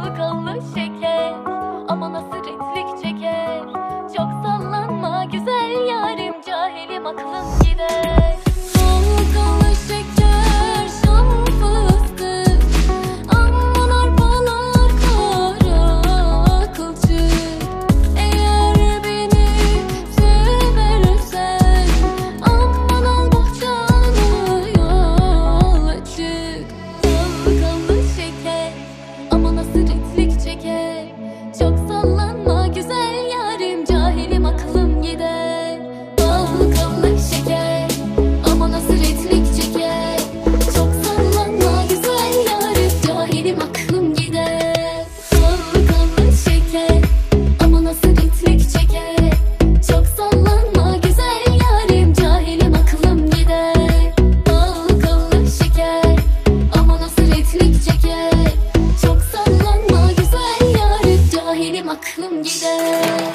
Ballı şeker ama nasretlik çeker. Çok sallanma güzel yarim, cahilim aklım gider. Ballı şeker şam fıstık, aman arpalar kara kılçık. Eğer beni seversen aman al bahçanı yol açık. Ballı şeker ama nasretlik çeker. Çok sallanma güzel yarim, cahilim aklım gider. Ballı şeker ama nasretlik çeker. Çok sallanma güzel yarim, cahilim aklım gider. Ballı şeker ama nasretlik çeker. Çok sallanma güzel yarim, cahilim aklım gider. Ballı şeker ama nasretlik çeker. Çok sallanma güzel yarim, cahilim aklım gider.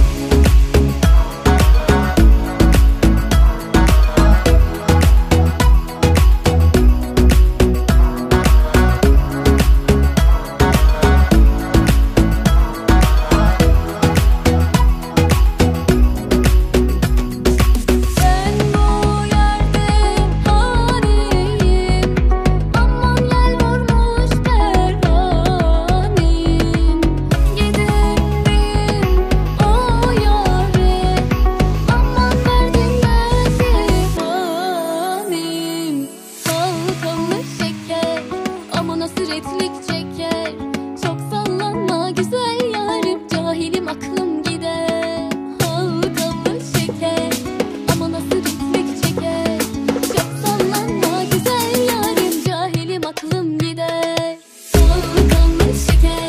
Ben bu yerde haniyim, aman yel vurmuş pervaneyim. Gider miyim o yâre, aman verdiğinden divaneyim. Ballı şeker ama nasretlik çeker. Çok sallanma güzel yarim, cahilim aklım gider. Ballı şeker ama nasretlik çeker. Çok sallanma güzel yarim, cahilim aklım gider. Ballı şeker